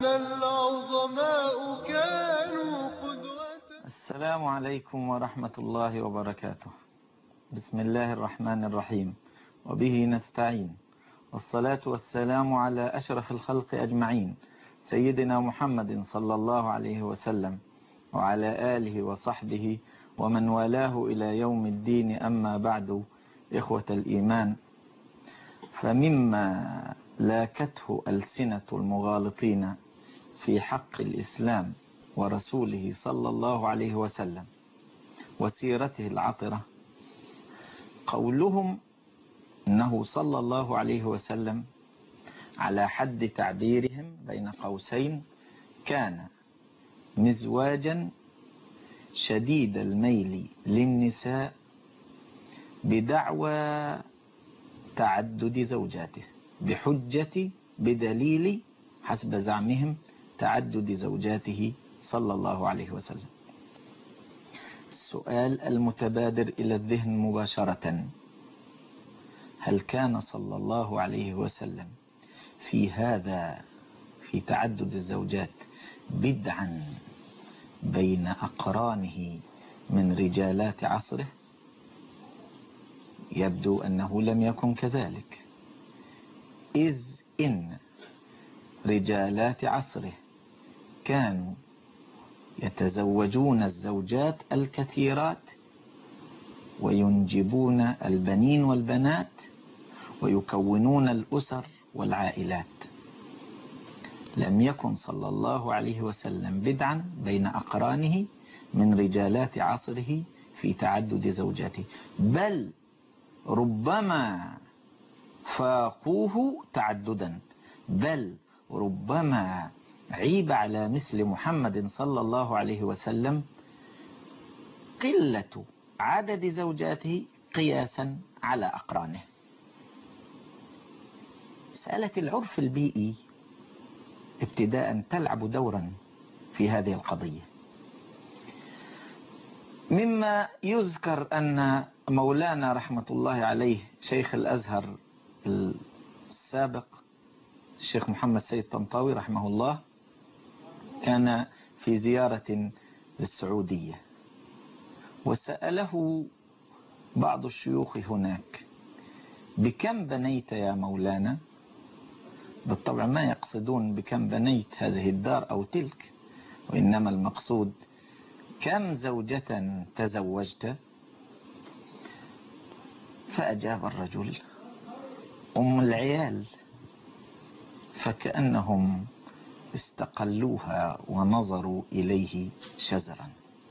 العظماء كانوا قدوة. السلام عليكم ورحمة الله وبركاته. بسم الله الرحمن الرحيم، وبه نستعين، والصلاة والسلام على أشرف الخلق أجمعين، سيدنا محمد صلى الله عليه وسلم، وعلى آله وصحبه ومن والاه إلى يوم الدين. أما بعد، إخوة الإيمان، فمما لاكته ألسنة المغالطين في حق الإسلام ورسوله صلى الله عليه وسلم وسيرته العطرة قولهم إنه صلى الله عليه وسلم على حد تعبيرهم بين قوسين كان مزواجا شديد الميل للنساء بدعوى تعدد زوجاته، بدليل حسب زعمهم تعدد زوجاته صلى الله عليه وسلم. السؤال المتبادر إلى الذهن مباشرة: هل كان صلى الله عليه وسلم في تعدد الزوجات بدعا بين أقرانه من رجالات عصره؟ يبدو أنه لم يكن كذلك، إذ إن رجالات عصره كانوا يتزوجون الزوجات الكثيرات وينجبون البنين والبنات ويكونون الأسر والعائلات. لم يكن صلى الله عليه وسلم بدعا بين أقرانه من رجالات عصره في تعدد زوجاته، بل ربما فاقوه تعددا، بل ربما عيب على مثل محمد صلى الله عليه وسلم قلة عدد زوجاته قياسا على أقرانه. مسألة العرف البيئي ابتداء تلعب دورا في هذه القضية. مما يذكر أن مولانا رحمة الله عليه شيخ الأزهر السابق الشيخ محمد سيد طنطاوي رحمه الله كان في زيارة للسعودية، وسأله بعض الشيوخ هناك: بكم بنيت يا مولانا؟ بالطبع ما يقصدون بكم بنيت هذه الدار أو تلك، وإنما المقصود كم زوجة تزوجت؟ فأجاب الرجل: أم العيال. فكأنهم استقلوها ونظروا إليه شزرا.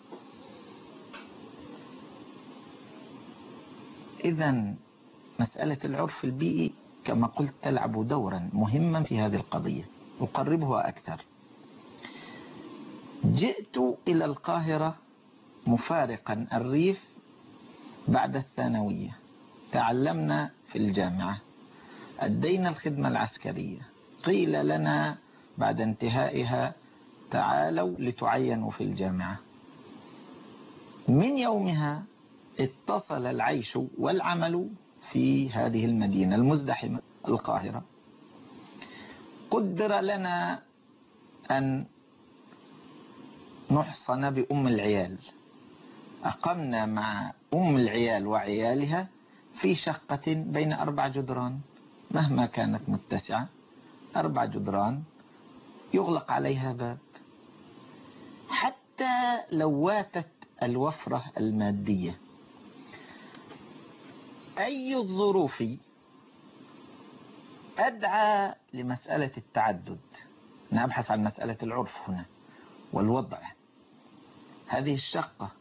إذن مسألة العرف البيئي كما قلت تلعب دورا مهما في هذه القضية. أقربها أكثر. جئت إلى القاهرة مفارقا الريف بعد الثانوية، تعلمنا في الجامعة، أدينا الخدمة العسكرية، قيل لنا بعد انتهائها تعالوا لتعينوا في الجامعة. من يومها اتصل العيش والعمل في هذه المدينة المزدحمة القاهرة. قدر لنا أن نحصن بأم العيال. أقمنا مع أم العيال وعيالها في شقة بين 4 جدران، مهما كانت متسعة، 4 جدران يغلق عليها باب. حتى لو واتت الوفرة المادية، أي الظروف أدعى لمسألة التعدد؟ نبحث عن مسألة العرف هنا والوضع. هذه الشقة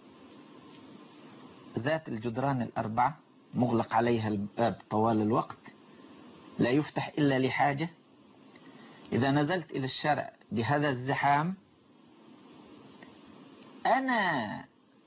ذات الجدران ال4 مغلق عليها الباب طوال الوقت، لا يفتح إلا لحاجة. إذا نزلت إلى الشارع بهذا الزحام، أنا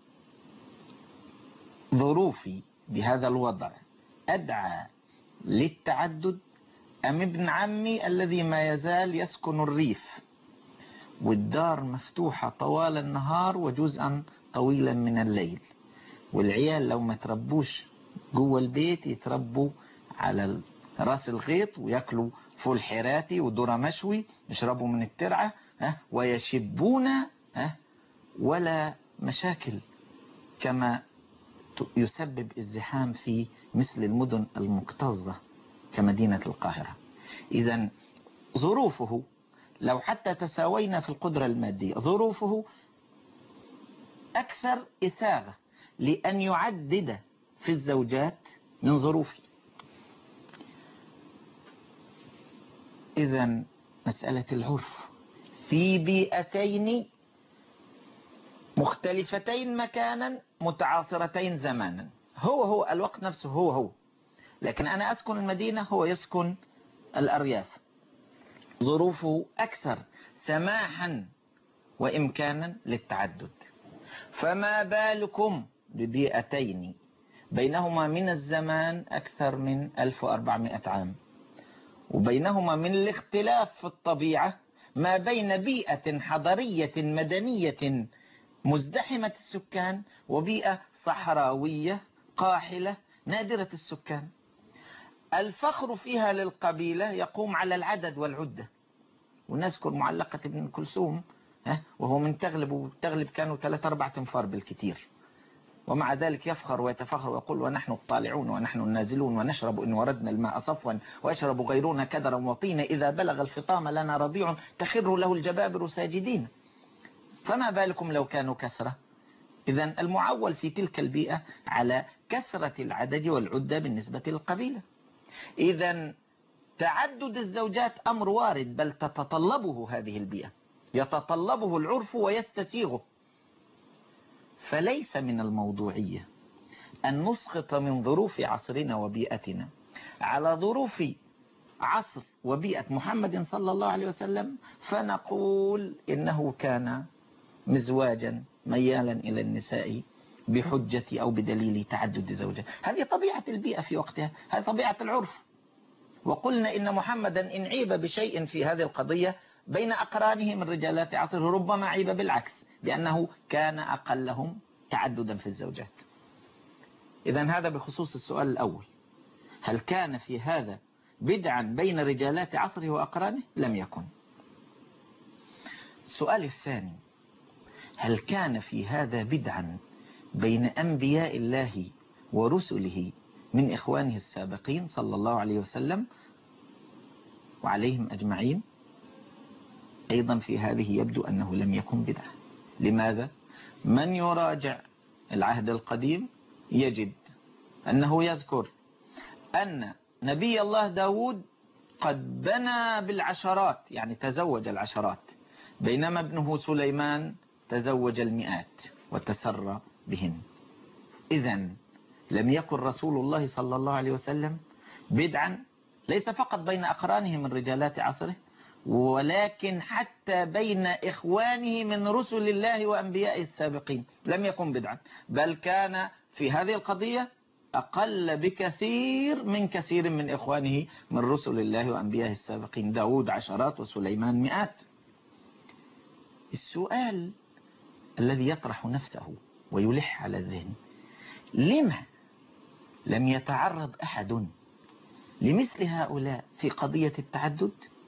ظروفي بهذا الوضع أدعى للتعدد أم ابن عمي الذي ما يزال يسكن الريف والدار مفتوحة طوال النهار وجزءا طويلا من الليل، والعيال لو ما تربوش جوه البيت يتربوا على راس الغيط ويأكلوا فول حراتي وذرة مشوي، يشربوا من الترعة ويشبون ولا مشاكل، كما يسبب ازدحام في مثل المدن المكتظة كمدينة القاهرة. إذا ظروفه لو حتى تساوينا في القدرة المادية، ظروفه أكثر إساغة لأن يعدد في الزوجات من ظروفه. إذا مسألة العرف في بيئتين مختلفتين مكانا متعاصرتين زمانا، هو الوقت نفسه هو، لكن أنا أسكن المدينة، هو يسكن الأرياف، ظروفه أكثر سماحا وإمكانا للتعدد. فما بالكم ببيئتين بينهما من الزمان أكثر من 1400 عام، وبينهما من الاختلاف في الطبيعة ما بين بيئة حضرية مدنية مزدحمة السكان وبيئة صحراوية قاحلة نادرة السكان. الفخر فيها للقبيلة يقوم على العدد والعدة، ونذكر معلقة ابن كلثوم وهو من تغلب كانوا 3-4 تنفار بالكثير، ومع ذلك يفخر ويتفخر ويقول ونحن الطالعون ونحن النازلون ونشرب إن وردنا الماء صفوا ويشرب غيرنا كدرا وطينا إذا بلغ الفطام لنا رضيع تخر له الجبابر ساجدين. فما بالكم لو كانوا كثرة؟ إذن المعول في تلك البيئة على كثرة العدد والعدة بالنسبة للقبيلة. إذن تعدد الزوجات أمر وارد، بل تتطلبه هذه البيئة، يتطلبه العرف ويستسيغه. فليس من الموضوعية أن نسقط من ظروف عصرنا وبيئتنا على ظروف عصر وبيئة محمد صلى الله عليه وسلم فنقول إنه كان مزواجا ميالا إلى النساء بحجة أو بدليل تعدد زوجة. هذه طبيعة البيئة في وقتها، هذه طبيعة العرف. وقلنا إن محمدا إن عيب بشيء في هذه القضية بين أقرانه من رجالات عصره ربما عيب بالعكس، بأنه كان أقلهم تعددا في الزوجات. إذن هذا بخصوص السؤال الأول، هل كان في هذا بدعا بين رجالات عصره وأقرانه؟ لم يكن. السؤال الثاني، هل كان في هذا بدعا بين أنبياء الله ورسله من إخوانه السابقين صلى الله عليه وسلم وعليهم أجمعين؟ أيضا في هذه يبدو أنه لم يكن بدعة. لماذا؟ من يراجع العهد القديم يجد أنه يذكر أن نبي الله داود قد بنى بالعشرات، يعني تزوج العشرات، بينما ابنه سليمان تزوج المئات وتسرى بهن. إذن لم يكن رسول الله صلى الله عليه وسلم بدعا ليس فقط بين أقرانه من رجالات عصره، ولكن حتى بين إخوانه من رسل الله وأنبيائه السابقين لم يكن بدعا، بل كان في هذه القضية أقل بكثير من كثير من إخوانه من رسل الله وأنبيائه السابقين، داود عشرات وسليمان مئات. السؤال الذي يطرح نفسه ويلح على الذهن، لما لم يتعرض أحد لمثل هؤلاء في قضية التعدد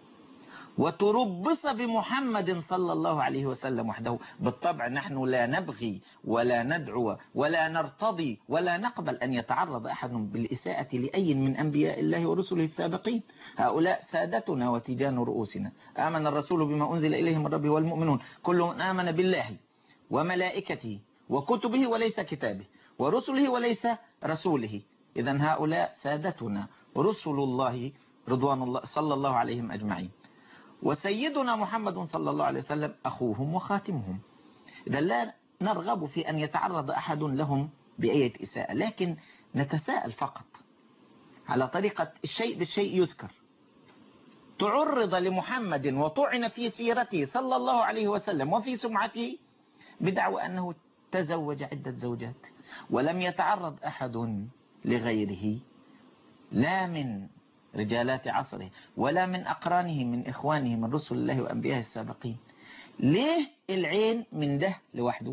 وتربص بمحمد صلى الله عليه وسلم وحده؟ بالطبع نحن لا نبغي ولا ندعو ولا نرتضي ولا نقبل أن يتعرض أحد بالإساءة لأي من أنبياء الله ورسله السابقين. هؤلاء سادتنا وتيجان رؤوسنا. آمن الرسول بما أنزل إليه من ربه والمؤمنون كل آمن بالله وملائكته وكتبه وليس كتابه ورسله وليس رسوله. إذن هؤلاء سادتنا رسل الله رضوان الله صلى الله عليهم أجمعين، وسيدنا محمد صلى الله عليه وسلم أخوهم وخاتمهم. إذا لا نرغب في أن يتعرض أحد لهم بأية إساءة، لكن نتساءل فقط على طريقة الشيء بالشيء يذكر. تعرض لمحمد وطعن في سيرته صلى الله عليه وسلم وفي سمعته بدعوى أنه تزوج عدة زوجات، ولم يتعرض أحد لغيره لا من رجالات عصره ولا من أقرانه من إخوانه من رسل الله وأنبيائه السابقين. ليه العين من ده لوحده؟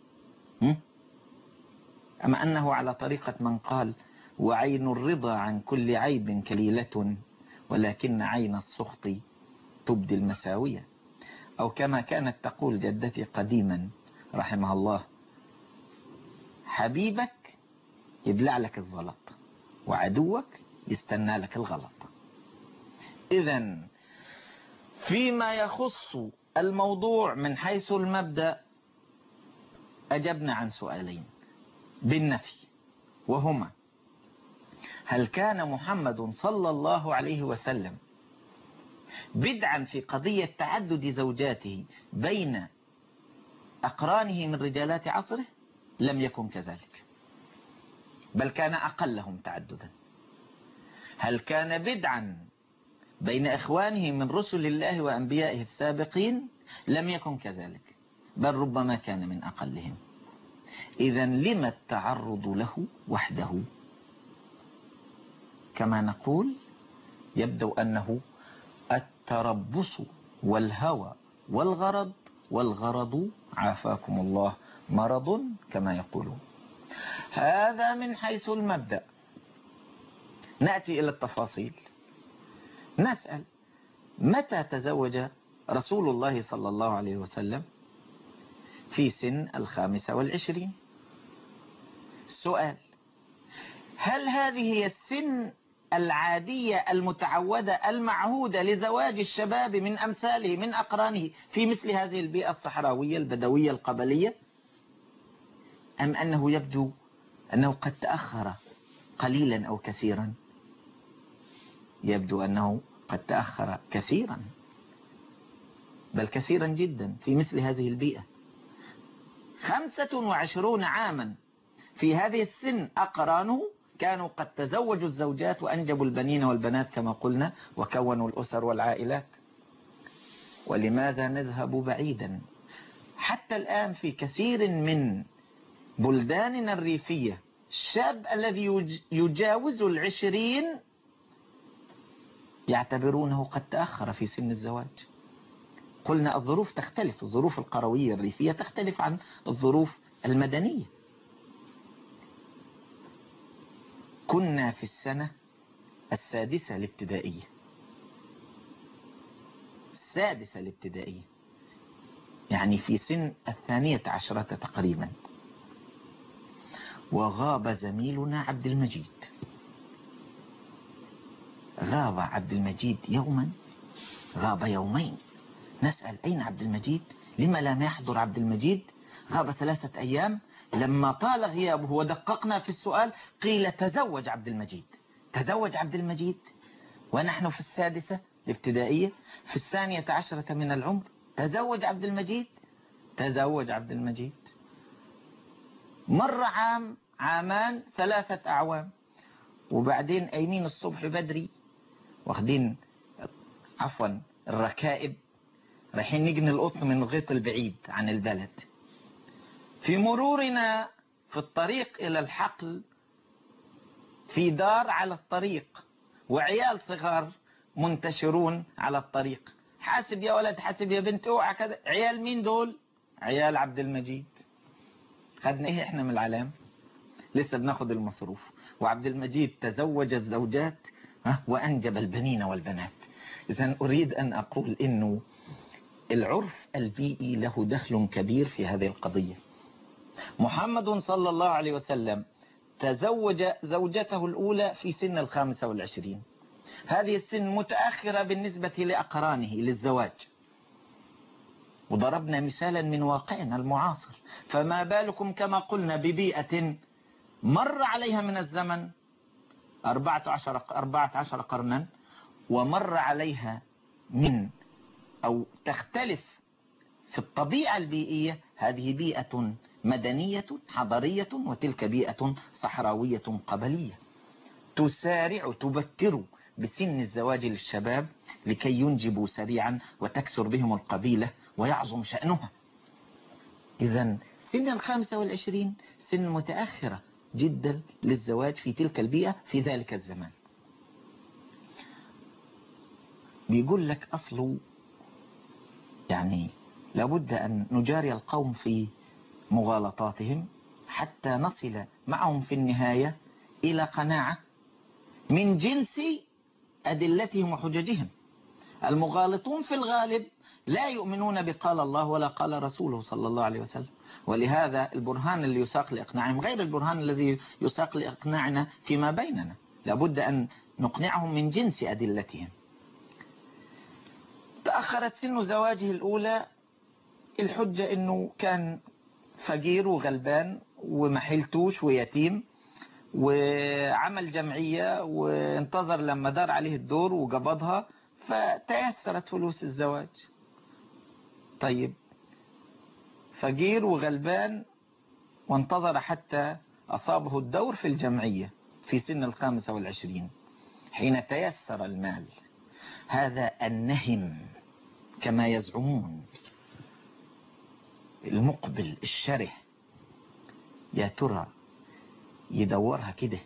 أما أنه على طريقة من قال وعين الرضا عن كل عيب كليلة ولكن عين السخط تبدي المساوية. أو كما كانت تقول جدتي قديما رحمها الله: حبيبك يبلع لك الزلط وعدوك يستنى لك الغلط. إذن فيما يخص الموضوع من حيث المبدأ أجبنا عن سؤالين بالنفي، وهما: هل كان محمد صلى الله عليه وسلم بدعا في قضية تعدد زوجاته بين أقرانه من رجالات عصره؟ لم يكن كذلك، بل كان أقلهم تعددا. هل كان بدعا بين إخوانه من رسل الله وأنبيائه السابقين؟ لم يكن كذلك، بل ربما كان من أقلهم. إذن لما التعرض له وحده؟ كما نقول يبدو أنه التربص والهوى والغرض، والغرض عافاكم الله مرض كما يقولون. هذا من حيث المبدأ. نأتي إلى التفاصيل. نسأل: متى تزوج رسول الله صلى الله عليه وسلم؟ في سن 25. السؤال: هل هذه هي السن العادية المتعودة المعهودة لزواج الشباب من أمثاله من أقرانه في مثل هذه البيئة الصحراوية البدوية القبلية؟ أم أنه يبدو أنه قد تأخر قليلا أو كثيرا؟ يبدو أنه قد تأخر كثيرا، بل كثيرا جدا في مثل هذه البيئة. 25 عاما في هذه السن أقرانه كانوا قد تزوجوا الزوجات وأنجبوا البنين والبنات كما قلنا، وكونوا الأسر والعائلات. ولماذا نذهب بعيدا؟ حتى الآن في كثير من بلداننا الريفية الشاب الذي يجاوز 20 يعتبرونه قد تأخر في سن الزواج. قلنا الظروف تختلف، الظروف القروية الريفية تختلف عن الظروف المدنية. كنا في السنة 6 الابتدائية، 6 الابتدائية، يعني في سن 12 تقريبا. وغاب زميلنا عبد المجيد. غاب عبد المجيد يوما، غاب يومين. نسأل: أين عبد المجيد؟ لما لا يحضر عبد المجيد؟ غاب 3 أيام. لما طال غيابه ودققنا في السؤال قيل: تزوج عبد المجيد. تزوج عبد المجيد ونحن في 6 الابتدائية، في 12 من العمر. تزوج عبد المجيد. تزوج عبد المجيد. مر عام، عامان، 3 أعوام، وبعدين قايمين الصبح بدري، واخدين الركائب، رايحين نجني القطن من الغيط البعيد عن البلد. في مرورنا في الطريق إلى الحقل في دار على الطريق، وعيال صغار منتشرون على الطريق. حاسب يا ولد، حاسب يا بنت، اوعى كذا. عيال مين دول؟ عيال عبد المجيد. خدنا ايه احنا من العلام؟ لسه بناخد المصروف. وعبد المجيد تزوج الزوجات وأنجب البنين والبنات. إذن أريد أن أقول إنه العرف البيئي له دخل كبير في هذه القضية. محمد صلى الله عليه وسلم تزوج زوجته الأولى في سن 25. هذه السن متأخرة بالنسبة لأقرانه للزواج، وضربنا مثالا من واقعنا المعاصر. فما بالكم كما قلنا ببيئة مر عليها من الزمن 14 قرنا، ومر عليها من أو تختلف في الطبيعة البيئية. هذه بيئة مدنية حضرية، وتلك بيئة صحراوية قبلية تسارع تبكر بسن الزواج للشباب لكي ينجبوا سريعا وتكسر بهم القبيلة ويعظم شأنها. إذن سن 25 سن متأخرة جدا للزواج في تلك البيئة في ذلك الزمان. بيقول لك أصله يعني لابد أن نجاري القوم في مغالطاتهم حتى نصل معهم في النهاية إلى قناعة من جنس أدلتهم وحججهم. المغالطون في الغالب لا يؤمنون بقال الله ولا قال رسوله صلى الله عليه وسلم، ولهذا البرهان اللي يساق لإقناعهم غير البرهان الذي يساق لإقناعنا فيما بيننا. لابد أن نقنعهم من جنس أدلتهم. تأخرت سن زواجه الأولى، الحجة أنه كان فقير وغلبان ومحلتوش ويتيم، وعمل جمعية وانتظر لما دار عليه الدور وقبضها فتيسرت فلوس الزواج. طيب، فقير وغلبان وانتظر حتى أصابه الدور في الجمعية في سن 25 حين تيسر المال. هذا النهم كما يزعمون، المقبل الشره، يا ترى يدورها كده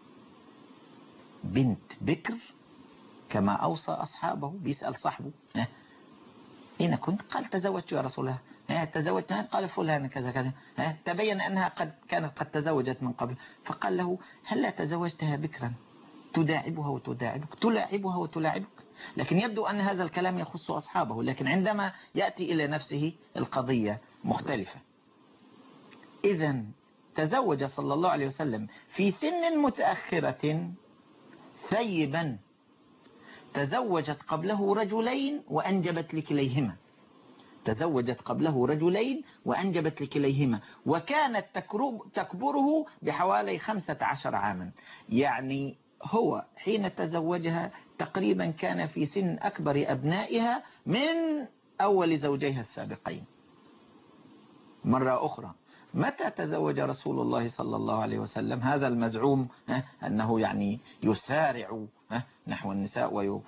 بنت بكر كما أوصى أصحابه؟ بيسأل صاحبه أين كنت؟ قال تزوجت يا رسول الله. تزوجت؟ قال فلان كذا كذا. تبين أنها كانت قد تزوجت من قبل، فقال له هل لا تزوجتها بكرا تداعبها وتداعبك، تلاعبها وتلاعبك؟ لكن يبدو أن هذا الكلام يخص أصحابه، لكن عندما يأتي إلى نفسه القضية مختلفة. إذا تزوج صلى الله عليه وسلم في سن متأخرة ثيبا، تزوجت قبله رجلين وأنجبت لكليهما، تزوجت قبله رجلين وأنجبت لكليهما، وكانت تكبره بحوالي 15 عاما. يعني هو حين تزوجها تقريبا كان في سن أكبر أبنائها من أول زوجيها السابقين. مرة أخرى، متى تزوج رسول الله صلى الله عليه وسلم هذا المزعوم أنه يعني يسارع نحو النساء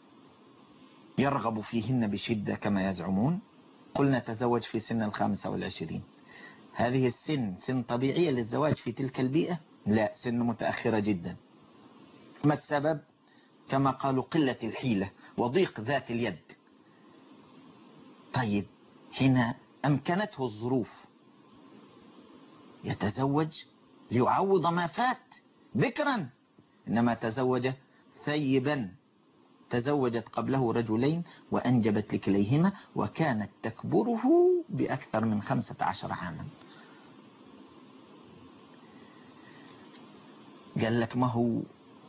ويرغب فيهن بشدة كما يزعمون؟ قلنا تزوج في سن 25. هذه السن سن طبيعية للزواج في تلك البيئة؟ لا، سن متأخرة جدا. ما السبب؟ كما قالوا قلة الحيلة وضيق ذات اليد. طيب، حين أمكنته الظروف يتزوج ليعوض ما فات بكرا، إنما تزوج ثيبا، تزوجت قبله رجلين وأنجبت لكليهما، وكانت تكبره بأكثر من 15 عاما. قال لك ما هو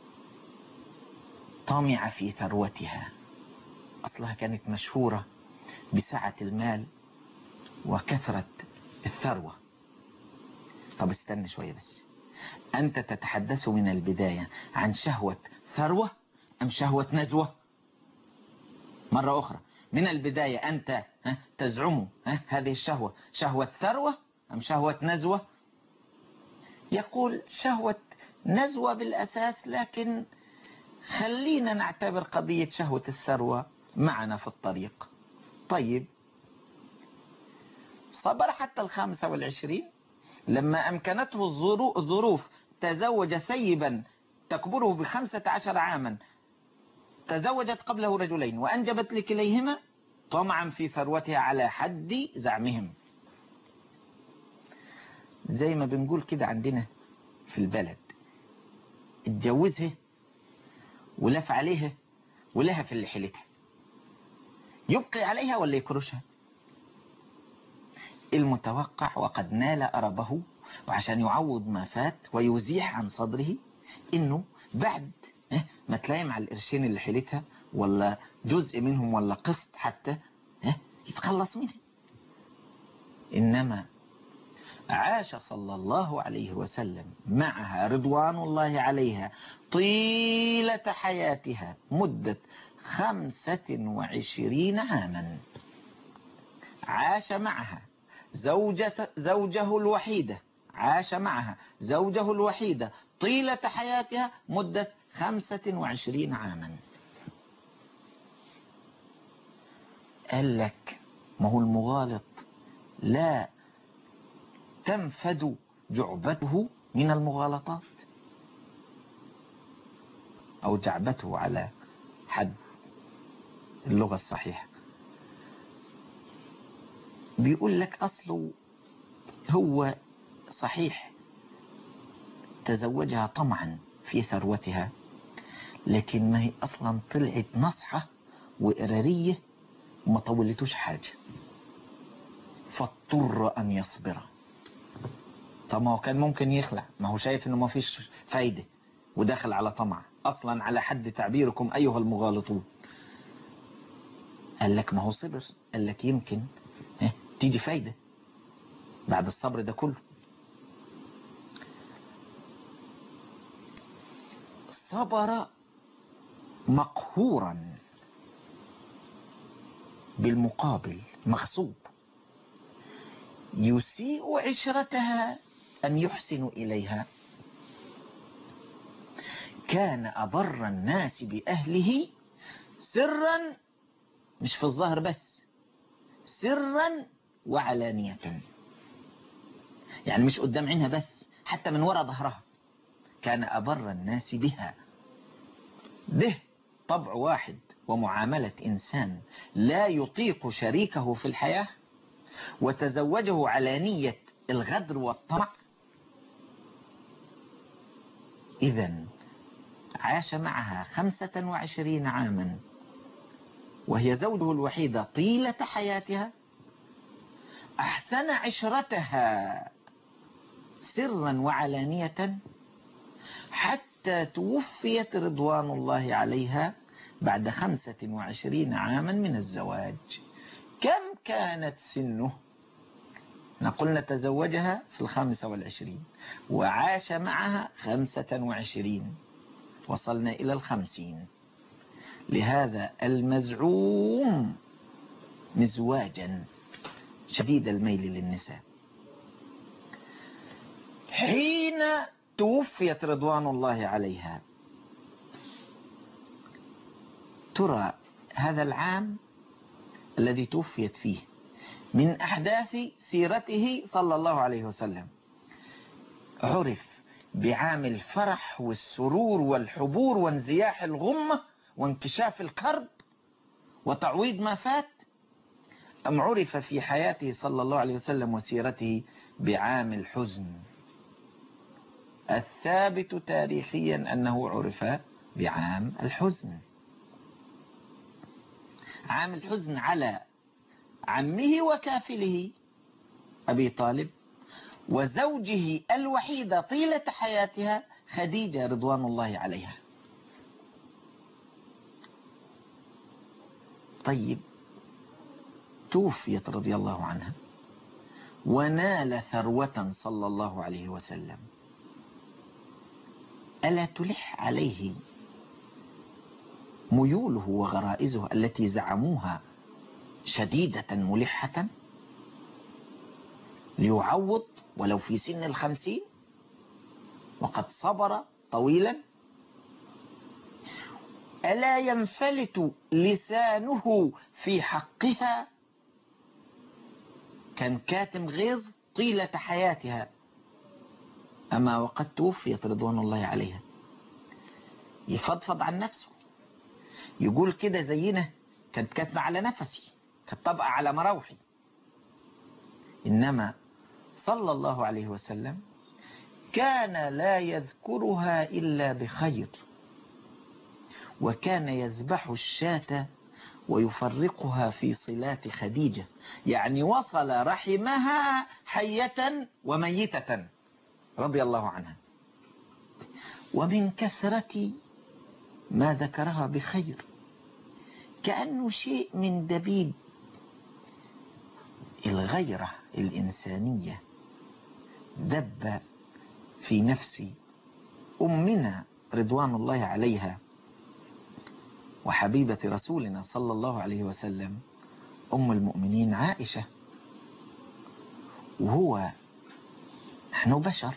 طامع في ثروتها، أصلها كانت مشهورة بسعة المال وكثرة الثروة. طب استنى شوية بس، أنت تتحدث من البداية عن شهوة ثروة أم شهوة نزوة؟ مرة أخرى، من البداية أنت تزعم هذه الشهوة شهوة ثروة أم شهوة نزوة؟ يقول شهوة نزوة بالأساس، لكن خلينا نعتبر قضية شهوة الثروة معنا في الطريق. طيب، صبر حتى 25 لما أمكنته الظروف، تزوج سيبا تكبره ب15 عاما، تزوجت قبله رجلين وأنجبت لكليهما طمعا في ثروتها على حد زعمهم. زي ما بنقول كده عندنا في البلد، اتجوزها ولف عليها ولها في اللي حيلتها، يبقي عليها ولا يكرشها؟ المتوقع وقد نال أربه، وعشان يعوض ما فات ويزيح عن صدره إنه بعد ما تلايم على القرشين اللي حيلتها ولا جزء منهم ولا قسط حتى يتخلص منه. إنما عاش صلى الله عليه وسلم معها رضوان الله عليها طيلة حياتها مدة 25 عاما. عاش معها زوجه الوحيدة، عاش معها زوجه الوحيدة طيلة حياتها مدة 25 عاما. قال لك ما هو المغالط لا تنفد جعبته من المغالطات، أو جعبته على حد اللغة الصحيحة. بيقول لك أصله هو صحيح تزوجها طمعا في ثروتها، لكن ما هي أصلا طلعت نصحة وإرارية وما طولتوش حاجة، فاضطر أن يصبر. طب ما هو كان ممكن يخلع، ما هو شايف إنه ما فيش فايدة وداخل على طمع أصلا على حد تعبيركم أيها المغالطون. قال لك ما هو صبر، قال لك يمكن تيجي فايدة بعد الصبر ده كله. صبر مقهورا، بالمقابل مغصوب، يسيء عشرتها أم يحسن إليها. كان أبر الناس بأهله سرا، مش في الظاهر بس، سرا وعلانية، يعني مش قدام عينها بس، حتى من وراء ظهرها. كان أبر الناس بها. به طبع واحد ومعاملة إنسان لا يطيق شريكه في الحياة، وتزوجه على نية الغدر والطمع. إذن عاش معها 25 عاما وهي زوجه الوحيدة طيلة حياتها، أحسن عشرتها سرا وعلانية حتى توفيت رضوان الله عليها بعد 25 عاما من الزواج. كم كانت سنه؟ قلنا تزوجها في 25 وعاش معها 25، وصلنا إلى 50. لهذا المزعوم مزواجا شديد الميل للنساء. حين توفيت رضوان الله عليها، ترى هذا العام الذي توفيت فيه من أحداث سيرته صلى الله عليه وسلم عرف بعام الفرح والسرور والحبور وانزياح الغمة وانكشاف الكرب وتعويض ما فات، أم عرف في حياته صلى الله عليه وسلم وسيرته بعام الحزن؟ الثابت تاريخيا أنه عرف بعام الحزن. عام الحزن على عمه وكافله أبي طالب وزوجه الوحيدة طيلة حياتها خديجة رضوان الله عليها. طيب، توفيت رضي الله عنها ونال ثروة صلى الله عليه وسلم، ألا تلح عليه ميوله وغرائزه التي زعموها شديدة ملحة ليعوض ولو في سن 50 وقد صبر طويلا؟ ألا ينفلت لسانه في حقها؟ كان كاتم غيظ طيلة حياتها، أما وقد توفيت رضوان الله عليها يفضفض عن نفسه، يقول كده زينا كانت كاتمة على نفسي، كانت طبقة على مراوحي. إنما صلى الله عليه وسلم كان لا يذكرها إلا بخير، وكان يذبح الشاة ويفرقها في صلات خديجة، يعني وصل رحمها حية وميتة رضي الله عنها. ومن كثرة ما ذكرها بخير كأنه شيء من دبيب الغيرة الإنسانية دب في نفس أمنا رضوان الله عليها وحبيبة رسولنا صلى الله عليه وسلم أم المؤمنين عائشة. وهو نحن بشر،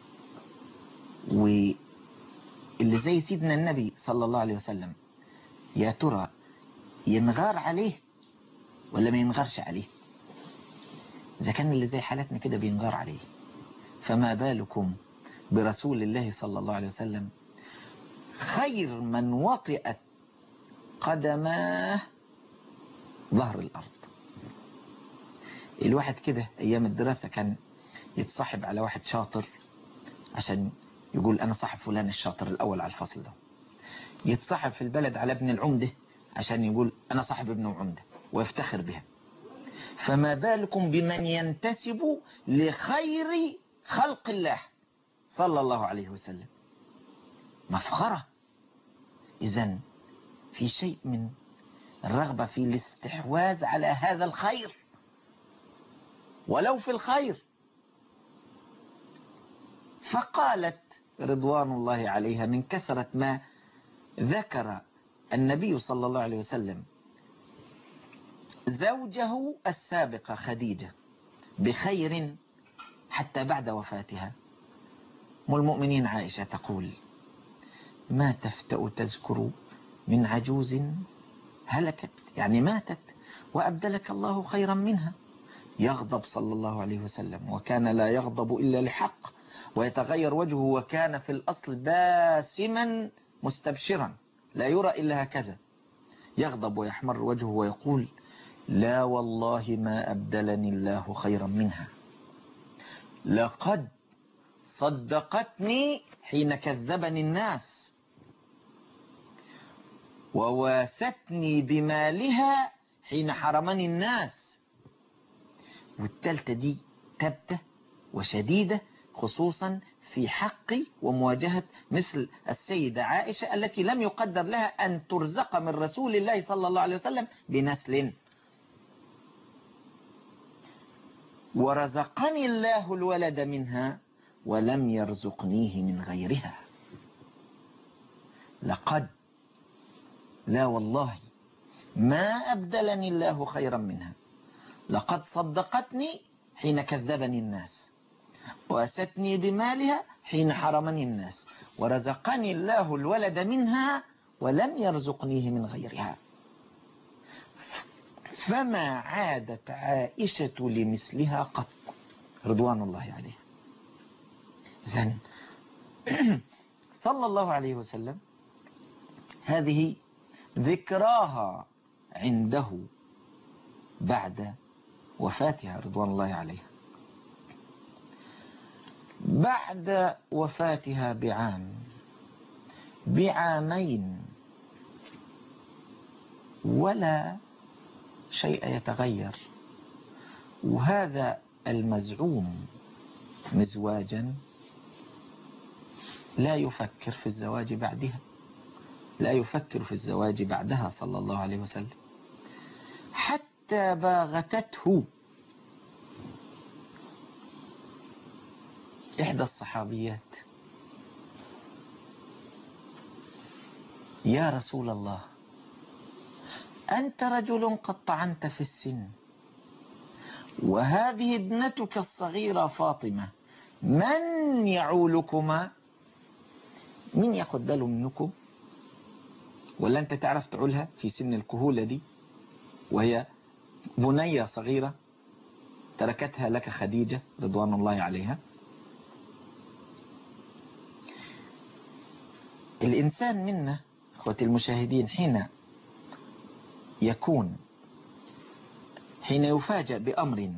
واللي زي سيدنا النبي صلى الله عليه وسلم يا ترى ينغار عليه ولا ما ينغرش عليه؟ إذا كان اللي زي حالتنا كده بينغار عليه، فما بالكم برسول الله صلى الله عليه وسلم خير من وطئت قدماه ظهر الأرض. الواحد كده أيام الدراسة كان يتصاحب على واحد شاطر عشان يقول أنا صاحب فلان الشاطر الأول على الفصل ده، يتصاحب في البلد على ابن العمدة عشان يقول أنا صاحب ابن العمدة ويفتخر بها، فما بالكم بمن ينتسب لخير خلق الله صلى الله عليه وسلم؟ مفخرة. إذن في شيء من الرغبة في الاستحواذ على هذا الخير ولو في الخير. فقالت رضوان الله عليها من كثرة ما ذكر النبي صلى الله عليه وسلم زوجه السابقة خديجة بخير حتى بعد وفاتها، أم المؤمنين عائشة تقول: ما تفتأ تذكر من عجوز هلكت، يعني ماتت وأبدلك الله خيرا منها. يغضب صلى الله عليه وسلم، وكان لا يغضب إلا لحق، ويتغير وجهه، وكان في الأصل باسما مستبشرا لا يرى إلا هكذا، يغضب ويحمر وجهه ويقول: لا والله ما أبدلني الله خيرا منها، لقد صدقتني حين كذبني الناس، وواستني بمالها حين حرمني الناس. والتالتة دي تبتة وشديدة، خصوصا في حق ومواجهة مثل السيدة عائشة التي لم يقدر لها أن ترزق من رسول الله صلى الله عليه وسلم بنسل. ورزقني الله الولد منها ولم يرزقنيه من غيرها. لقد، لا والله ما أبدلني الله خيرا منها، لقد صدقتني حين كذبني الناس، وأستني بمالها حين حرمني الناس، ورزقني الله الولد منها ولم يرزقنيه من غيرها. فما عادت عائشة لمثلها قط رضوان الله عليها. إذن صلى الله عليه وسلم هذه ذكراها عنده بعد وفاتها رضوان الله عليها. بعد وفاتها بعامين ولا شيء يتغير، وهذا المزعوم مزواجا لا يفكر في الزواج بعدها، لا يفكر في الزواج بعدها صلى الله عليه وسلم، حتى باغتته إحدى الصحابيات: يا رسول الله، أنت رجل قد طعنت في السن، وهذه ابنتك الصغيرة فاطمة، من يعولكما؟ من ياخد باله منكم؟ ولا أنت تعرف تعولها في سن الكهولة دي وهي بنية صغيرة تركتها لك خديجة رضوان الله عليها؟ الإنسان منا أخوتي المشاهدين حين يفاجأ بأمر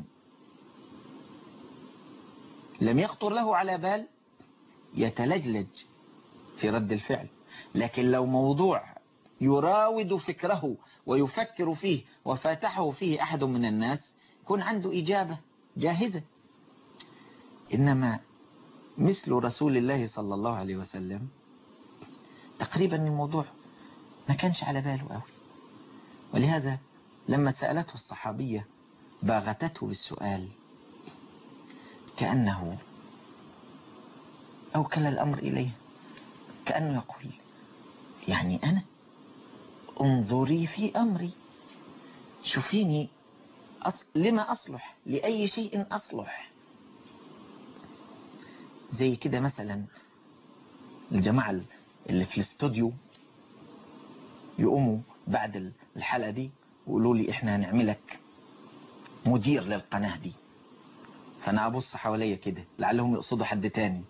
لم يخطر له على بال يتلجلج في رد الفعل، لكن لو موضوع يراود فكره ويفكر فيه وفاتحه فيه أحد من الناس يكون عنده إجابة جاهزة. إنما مثل رسول الله صلى الله عليه وسلم تقريبا الموضوع ما كانش على باله قوي، ولهذا لما سألته الصحابية باغتته بالسؤال كأنه أوكل الأمر إليه، كأنه يقول: يعني أنا انظري في أمري، شوفيني لما أصلح، لأي شيء أصلح. زي كده مثلا الجماعة اللي في الاستوديو يقوموا بعد الحلقة دي ويقولوا لي إحنا هنعملك مدير للقناة دي، فأنا أبص حواليا كده لعلهم يقصدوا حد تاني،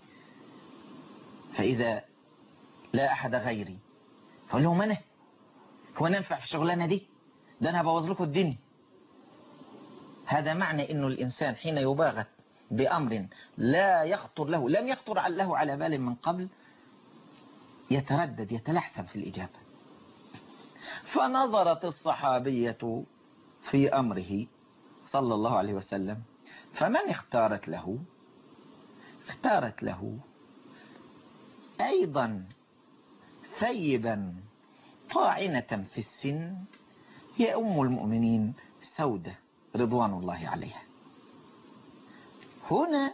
فإذا لا أحد غيري فأقول لهم: أنا هو ننفع في الشغلانة دي؟ ده أنا هبوظ لكم الدنيا. هذا معنى إنه الإنسان حين يباغت بأمر لا يخطر له، لم يخطر له على بال من قبل، يتردد يتلحسن في الإجابة. فنظرت الصحابية في أمره صلى الله عليه وسلم، فمن اختارت له؟ اختارت له أيضا ثيبا طاعنة في السن، هي أم المؤمنين سودة رضوان الله عليها. هنا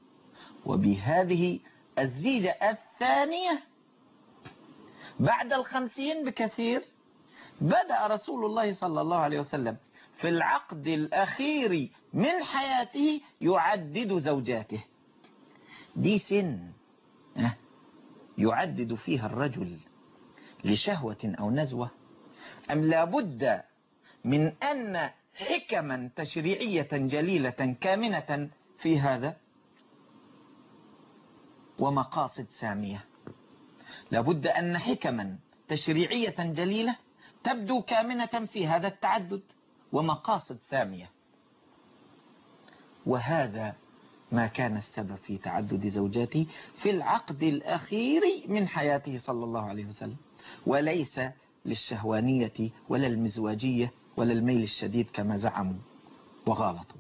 وبهذه الزيجة الثانية بعد 50 بكثير بدأ رسول الله صلى الله عليه وسلم في العقد الأخير من حياته يعدد زوجاته. دي سن يعدد فيها الرجل لشهوة أو نزوة، أم لابد من أن حكما تشريعية جليلة كامنة في هذا ومقاصد سامية؟ لابد أن حكما تشريعية جليلة تبدو كامنة في هذا التعدد ومقاصد سامية، وهذا ما كان السبب في تعدد زوجاته في العقد الأخير من حياته صلى الله عليه وسلم، وليس للشهوانية ولا المزواجية ولا الميل الشديد كما زعموا وغالطوا.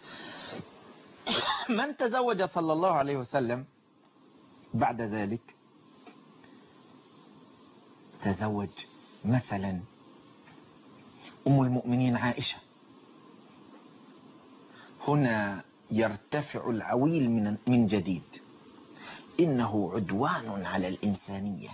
من تزوج صلى الله عليه وسلم بعد ذلك؟ تزوج مثلا أم المؤمنين عائشة. هنا يرتفع العويل من جديد. إنه عدوان على الإنسانية،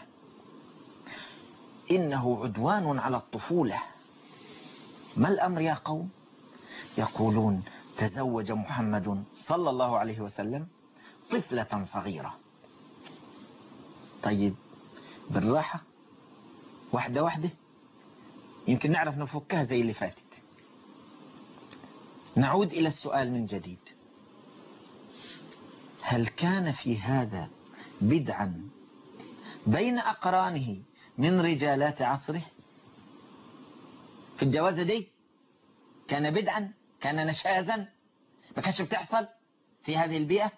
إنه عدوان على الطفولة. ما الأمر يا قوم؟ يقولون تزوج محمد صلى الله عليه وسلم طفلة صغيرة. طيب بالراحة، واحدة واحدة، يمكن نعرف نفكها زي اللي فاتت. نعود إلى السؤال من جديد: هل كان في هذا بدعا بين أقرانه من رجالات عصره؟ في الجوازة دي كان بدعا؟ كان نشازا؟ ما كانش بتحصل في هذه البيئة؟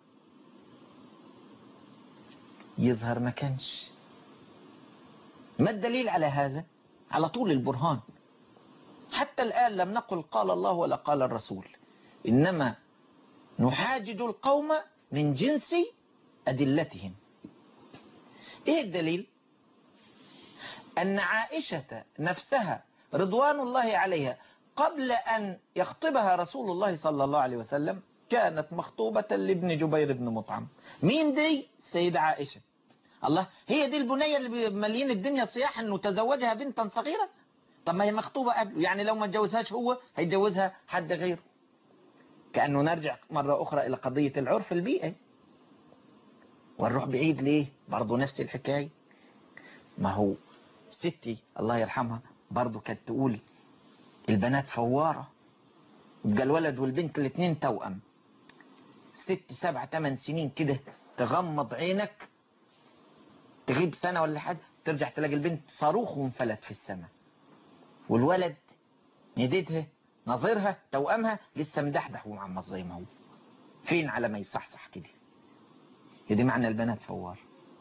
يظهر ما كانش. ما الدليل على هذا؟ على طول البرهان. حتى الآن لم نقل قال الله ولا قال الرسول، إنما نحاجج القوم من جنس أدلتهم. إيه الدليل؟ أن عائشة نفسها رضوان الله عليها قبل أن يخطبها رسول الله صلى الله عليه وسلم كانت مخطوبة لابن جبير بن مطعم. مين دي؟ السيدة عائشة. الله، هي دي البنية اللي مليين الدنيا صياح أنه تزوجها بنتا صغيرة؟ طب ما هي مخطوبة قبله، يعني لو ما اتجوزهاش هو هيتجوزها حد غيره. كأنه نرجع مرة أخرى إلى قضية العرف البيئي. ونروح بعيد ليه؟ برضو نفس الحكاية. ما هو ستي الله يرحمها برضو كانت تقول البنات فوارة، يبقى الولد والبنت الاثنين توأم، 6 7 8 سنين كده، تغمض عينك تغيب سنة ولا حاجة ترجع تلاقي البنت صاروخ وانفلت في السماء، والولد نديتها نظيرها توأمها لسه مدحدح ومعمص زي ما هو، فين على ما يصحصح كده. يدي معنى البنات فوار.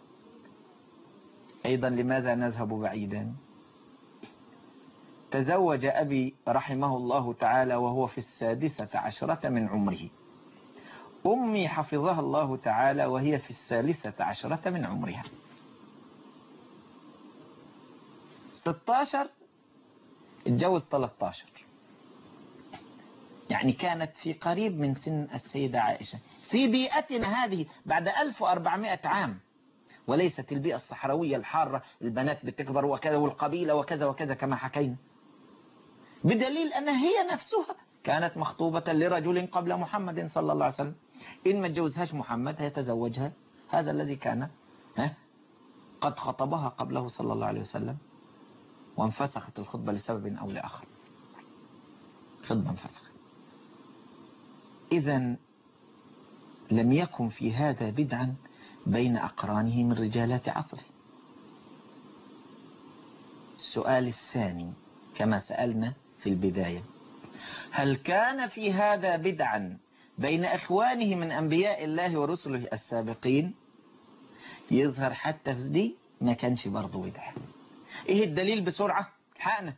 أيضا لماذا نذهب بعيدا؟ تزوج أبي رحمه الله تعالى وهو في 16 من عمره. أمي حفظها الله تعالى وهي في 13 من عمرها. 16 اتجوز 13، يعني كانت في قريب من سن السيدة عائشة في بيئتنا هذه بعد 1400 عام، وليست البيئة الصحراوية الحارة البنات بتكبر وكذا والقبيلة وكذا وكذا كما حكينا، بدليل أن هي نفسها كانت مخطوبة لرجل قبل محمد صلى الله عليه وسلم. إن ما تجوزهاش محمد هيتزوجها هذا الذي كان قد خطبها قبله صلى الله عليه وسلم، وانفسخت الخطبة لسبب أو لآخر، خطبة انفسخت. إذن لم يكن في هذا بدعا بين أقرانه من رجالات عصره. السؤال الثاني كما سألنا في البداية: هل كان في هذا بدعا بين إخوانه من أنبياء الله ورسله السابقين؟ يظهر حتى في دي ما كانش برضه ودع. ايه الدليل بسرعة؟ الحقنا.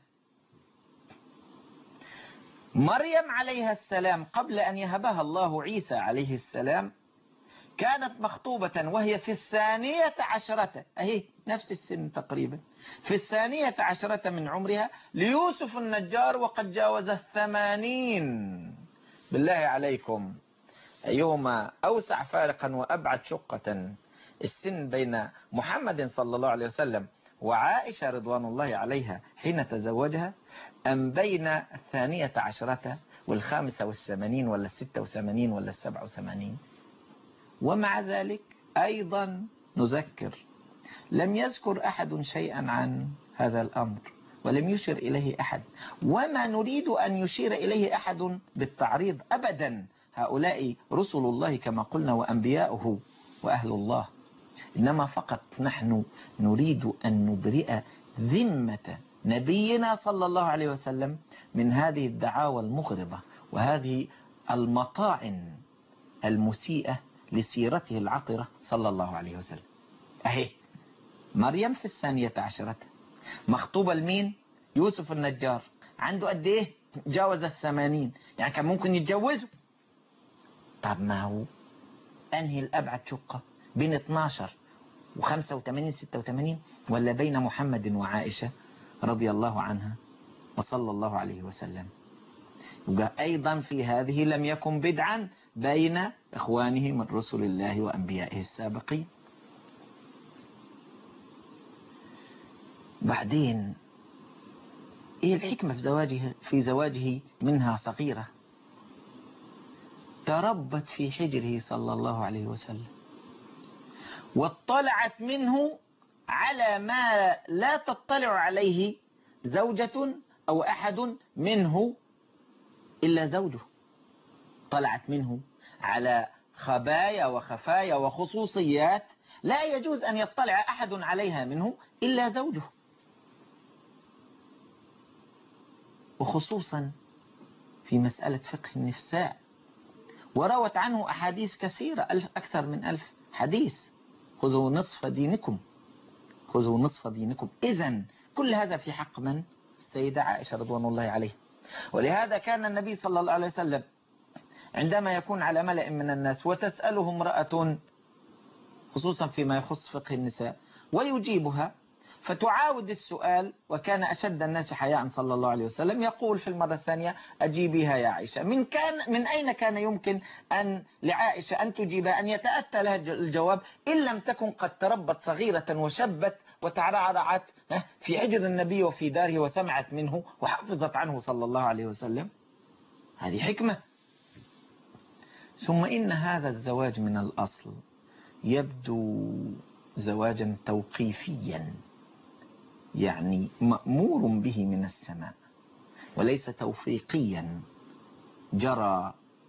مريم عليها السلام قبل أن يهبها الله عيسى عليه السلام كانت مخطوبة وهي في 12 أهي نفس السن تقريبا، في 12 من عمرها ليوسف النجار وقد جاوز 80. بالله عليكم أيهما أوسع فارقا وأبعد شقة، السن بين محمد صلى الله عليه وسلم وعائشة رضوان الله عليها حين تزوجها، أم بين 12 وال85 ولا 86 ولا 87؟ ومع ذلك أيضا نذكر لم يذكر أحد شيئا عن هذا الأمر ولم يشر إليه أحد، وما نريد أن يشير إليه أحد بالتعريض أبدا. هؤلاء رسل الله كما قلنا وأنبياؤه وأهل الله، إنما فقط نحن نريد أن نبرئ ذمة نبينا صلى الله عليه وسلم من هذه الدعاوى المغرضة وهذه المطاعن المسيئة لسيرته العطرة صلى الله عليه وسلم. أهي مريم في 12 مخطوبة لمين؟ يوسف النجار، عنده قد إيه؟ جاوز 80، يعني كان ممكن يتجوزه. طب ما هو أنهي الأبعد شقة بين 12 و85 86 ولا بين محمد وعائشة رضي الله عنها وصلى الله عليه وسلم؟ يبقى أيضا في هذه لم يكن بدعا بين إخوانه من رسل الله وأنبيائه السابقين. بعدين إيه الحكمة في زواجه منها صغيرة تربت في حجره صلى الله عليه وسلم واطلعت منه على ما لا تطلع عليه زوجة أو أحد منه إلا زوجه. طلعت منه على خبايا وخفايا وخصوصيات لا يجوز أن يطلع أحد عليها منه إلا زوجه، وخصوصا في مسألة فقه النساء، وروت عنه أحاديث كثيرة، أكثر من 1000 حديث. خذوا نصف دينكم، خذوا نصف دينكم. إذن كل هذا في حق من؟ السيدة عائشة رضوان الله عليها. ولهذا كان النبي صلى الله عليه وسلم عندما يكون على ملأ من الناس وتسأله امرأة خصوصا فيما يخص فقه النساء ويجيبها فتعاود السؤال، وكان أشد الناس حياء صلى الله عليه وسلم يقول في المرة الثانية أجيبيها يا عائشة. من أين كان يمكن أن لعائشة أن تجيبها، أن يتأتى لها الجواب إن لم تكن قد تربت صغيرة وشبت وتعرعرعت في حجر النبي وفي داره وسمعت منه وحفظت عنه صلى الله عليه وسلم؟ هذه حكمة. ثم إن هذا الزواج من الأصل يبدو زواجا توقيفيا، يعني مأمور به من السماء وليس توفيقيا جرى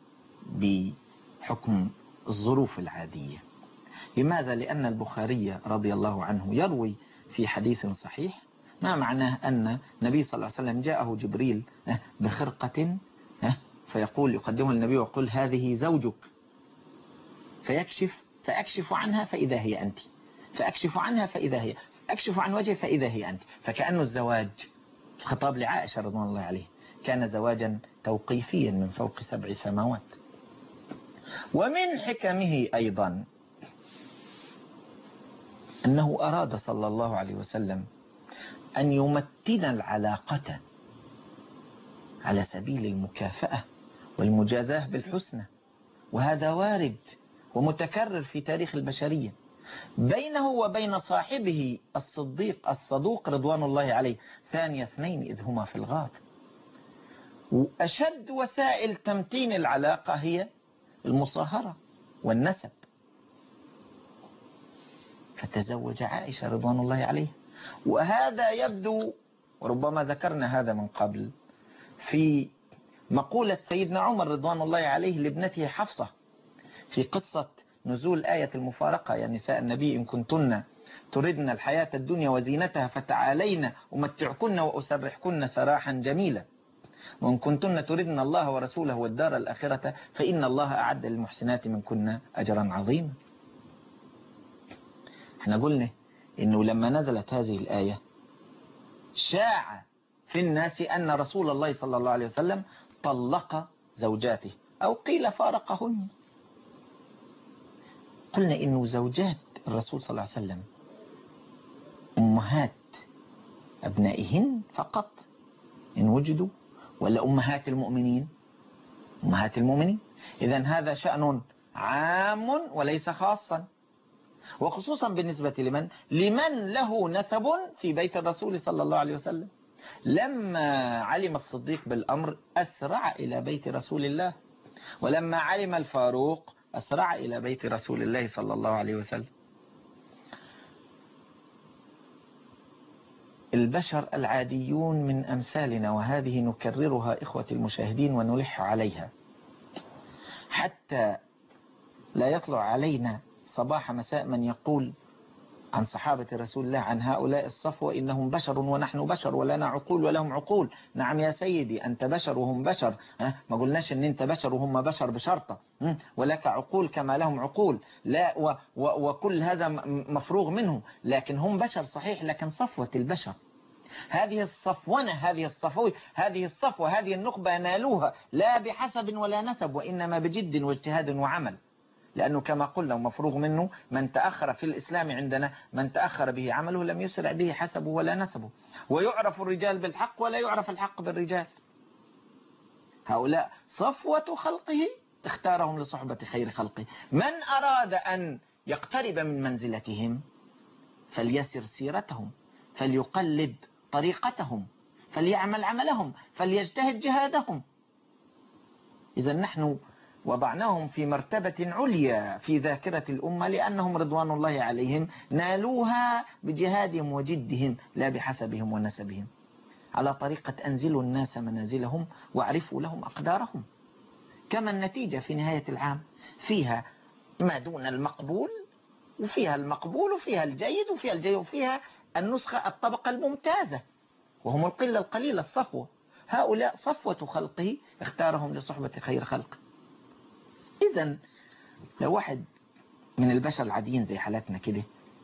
بحكم الظروف العادية. لماذا؟ لأن البخاري رضي الله عنه يروي في حديث صحيح ما معناه أن النبي صلى الله عليه وسلم جاءه جبريل بخرقة فيقول يقدمه النبي ويقول هذه زوجك، فأكشف عنها فإذا هي أنت، فأكشف عنها فإذا هي، أكشف عن وجهه فإذا هي أنت. فكأنه الزواج الخطاب لعائشة رضوان الله عليه كان زواجا توقيفيا من فوق 7 سماوات. ومن حكمه أيضا أنه أراد صلى الله عليه وسلم أن يمتن العلاقة على سبيل المكافأة والمجازاة بالحسنى، وهذا وارد ومتكرر في تاريخ البشرية بينه وبين صاحبه الصديق الصدوق رضوان الله عليه، ثاني اثنين إذ هما في الغار. وأشد وسائل تمتين العلاقة هي المصاهرة والنسب، فتزوج عائشة رضوان الله عليه. وهذا يبدو، وربما ذكرنا هذا من قبل، في مقولة سيدنا عمر رضوان الله عليه لابنته حفصة في قصة نزول آية المفارقة: يا نساء النبي إن كنتن تردن الحياة الدنيا وزينتها فتعالين أمتعكن وأسرحكن سراحا جميلا، وإن كنتن تردن الله ورسوله والدار الآخرة فإن الله أعد للمحسنات منكن أجرا عظيما. احنا قلنا إنه لما نزلت هذه الآية شاع في الناس أن رسول الله صلى الله عليه وسلم طلق زوجاته أو قيل فارقهن. قلنا إنه زوجات الرسول صلى الله عليه وسلم أمهات أبنائهن فقط إن وجدوا، ولا أمهات المؤمنين؟ أمهات المؤمنين. إذن هذا شأن عام وليس خاصا، وخصوصا بالنسبة لمن له نسب في بيت الرسول صلى الله عليه وسلم. لما علم الصديق بالأمر أسرع إلى بيت رسول الله، ولما علم الفاروق أسرع إلى بيت رسول الله صلى الله عليه وسلم. البشر العاديون من أمثالنا، وهذه نكررها إخوة المشاهدين ونلح عليها حتى لا يطلع علينا صباح مساء من يقول عن صحابة رسول الله عن هؤلاء الصفوة إنهم بشر ونحن بشر ولنا عقول ولهم عقول. نعم يا سيدي، أنت بشر وهم بشر، ما قلناش أن أنت بشر وهم بشر بشرطة، ولك عقول كما لهم عقول، لا وكل هذا مفروغ منه، لكن هم بشر صحيح، لكن صفوة البشر هذه الصفوة هذه الصفوة هذه النخبة نالوها لا بحسب ولا نسب، وإنما بجد واجتهاد وعمل. لأنه كما قلنا ومفروغ منه، من تأخر في الإسلام عندنا من تأخر به عمله لم يسرع به حسبه ولا نسبه. ويعرف الرجال بالحق ولا يعرف الحق بالرجال. هؤلاء صفوة خلقه اختارهم لصحبة خير خلقه. من أراد أن يقترب من منزلتهم فليسر سيرتهم، فليقلد طريقتهم، فليعمل عملهم، فليجتهد جهادهم. إذا نحن وضعناهم في مرتبة عليا في ذاكرة الأمة، لأنهم رضوان الله عليهم نالوها بجهادهم وجدهم لا بحسبهم ونسبهم، على طريقة أنزلوا الناس منازلهم واعرفوا لهم أقدارهم. كما النتيجة في نهاية العام فيها ما دون المقبول، وفيها المقبول، وفيها الجيد، وفيها الجيد، وفيها النسخة الطبقة الممتازة، وهم القلة القليلة الصفوة. هؤلاء صفوة خلقه اختارهم لصحبة خير خلقه. إذن لو واحد من البشر العاديين زي حالاتنا كده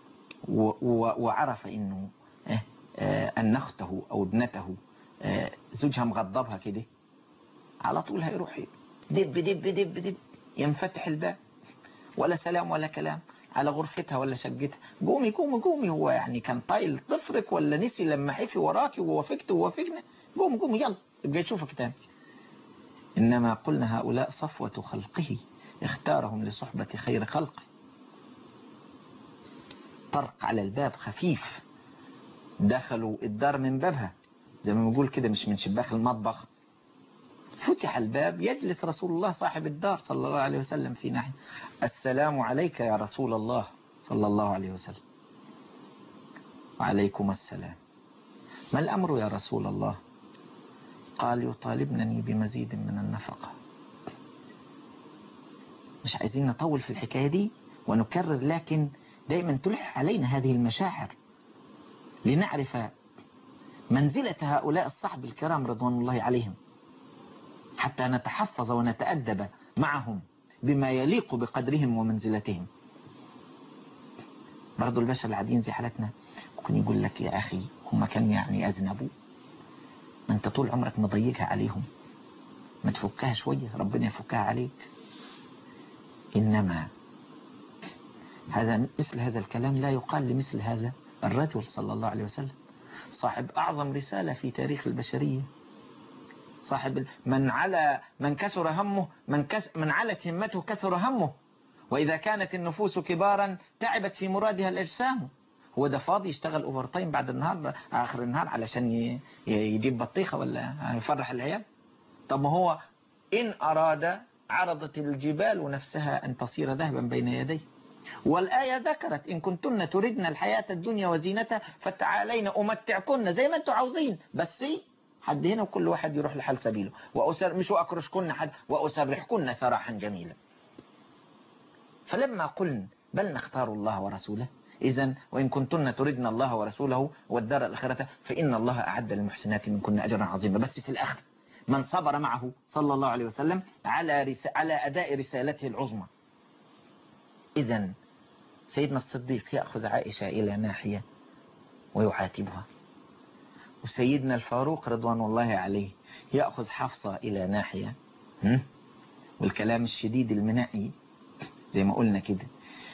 وعرف إنه أن أخته أو ابنته زوجها مغضبها كده، على طول هيروح دب دب دب دب ينفتح الباب، ولا سلام ولا كلام، على غرفتها ولا شقتها. قومي قومي قومي، هو يعني كان طايل طفرك ولا نسي لما حفي وراكي ووافقنا؟ قومي قومي يلا ابقى يشوفك تاني. إنما قلنا هؤلاء صفوة خلقه اختارهم لصحبة خير خلقه. طرق على الباب خفيف، دخلوا الدار من بابها زي ما بنقول كده، مش من شباك المطبخ. فتح الباب، يجلس رسول الله صاحب الدار صلى الله عليه وسلم في ناحية. السلام عليك يا رسول الله صلى الله عليه وسلم. وعليكم السلام. ما الأمر يا رسول الله؟ قال يطالبنني بمزيد من النفقة. مش عايزين نطول في الحكاية دي ونكرر، لكن دائما تلح علينا هذه المشاعر لنعرف منزلة هؤلاء الصحب الكرام رضوان الله عليهم، حتى نتحفظ ونتأدب معهم بما يليق بقدرهم ومنزلتهم. برضو البشر العاديين زي حالتنا ممكن يقول لك يا أخي هم كانوا يعني أذنبوا، ما أنت طول عمرك مضيقها عليهم، ما تفكها شوية ربنا يفكها عليك. إنما مثل هذا الكلام لا يقال لمثل هذا الرجل صلى الله عليه وسلم، صاحب أعظم رسالة في تاريخ البشرية، صاحب من كثر همه، من علت همته كثر همه، وإذا كانت النفوس كبارا تعبت في مرادها الأجسام. هو ده فاضي يشتغل اوفرتايم بعد النهار آخر النهار علشان يجيب بطيخة ولا يفرح العيال؟ طب ما هو إن أراد عرضت الجبال نفسها أن تصير ذهبا بين يديه. والآية ذكرت إن كنتن تردن الحياة الدنيا وزينتها فتعالين أمتعكن زي ما أنتم عاوزين، بس حد هنا وكل واحد يروح لحال سبيله، مش وأكرشكن حد وأسرحكن سراحا جميلا. فلما قلن بل نختار الله ورسوله، إذن وإن كنتن تردن الله ورسوله والدار الآخرة فإن الله أعد للمحسنات منكن أجرا عظيما. بس في الآخر من صبر معه صلى الله عليه وسلم على أداء رسالته العظمى. إذن سيدنا الصديق يأخذ عائشة إلى ناحية ويعاتبها، وسيدنا الفاروق رضوان الله عليه يأخذ حفصة إلى ناحية، والكلام الشديد المنائي زي ما قلنا كده،